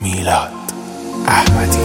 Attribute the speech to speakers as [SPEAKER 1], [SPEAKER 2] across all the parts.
[SPEAKER 1] میلاد احمدی.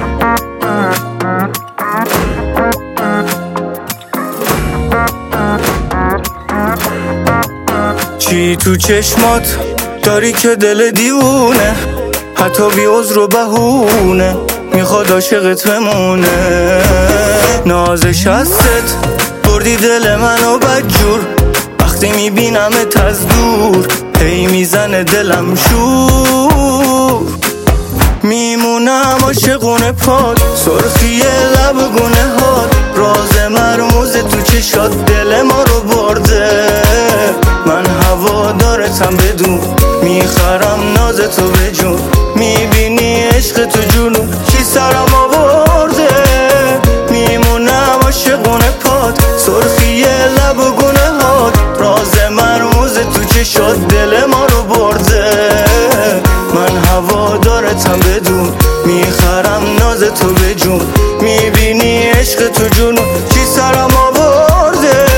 [SPEAKER 2] چی تو چشمات داری که دل دیوونه، حتی بی عذر و بهونه میخواد عاشقت بمونه. ناز شستت بردی دل منو بدجور، وقتی میبینمت از دور هی میزنه دلم شور. میمونم عاشقونه پاد، سرخی لب گونه هات، راز مرموز تو چشات دل ما رو برده. من هوادارتم بدون، میخرم نازتو به جون، میبینی عشق تو جنون چی سرم آورده. میمونم عاشقونه پاد، سرخی لب گونه هات، راز مرموز تو چشات دل ما رو برده. من هوادارتم بدون، میخرم نازتو به جون، میبینی عشق تو جنون چی سرم آورده.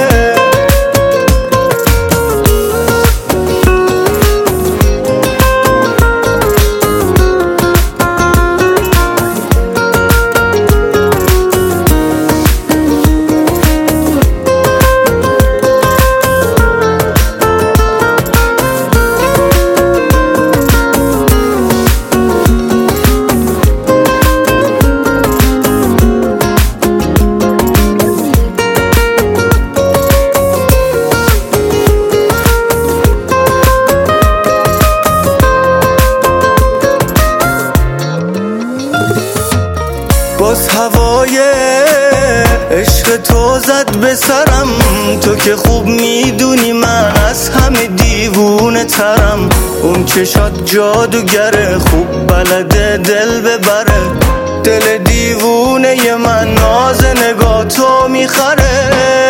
[SPEAKER 2] باز هوای عشق تو زد به سرم، تو که خوب میدونی من از همه دیوونه ترم. اون چشات جادوگره، خوب بلده دل ببره، دل دیوونه من ناز نگاه تو میخره.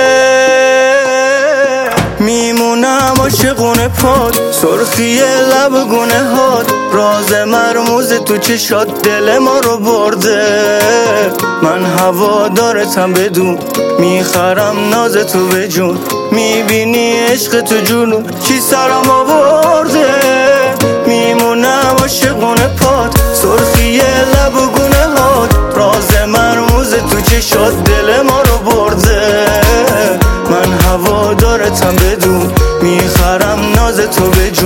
[SPEAKER 2] میمونم عاشقونه پاد، سرخی لب گونه هات، راز مرموز تو چشات دل ما رو برده. من هوادارتم بدون، میخرم نازتو به جون، میبینی عشق تو جنون چی سرم آورده. میمونم عاشقونه پاد، سرخی لب گونه هات، راز مرموز تو چشات دل ما رو برده. من هوادارتم بدون، میخرم نازتو به جون.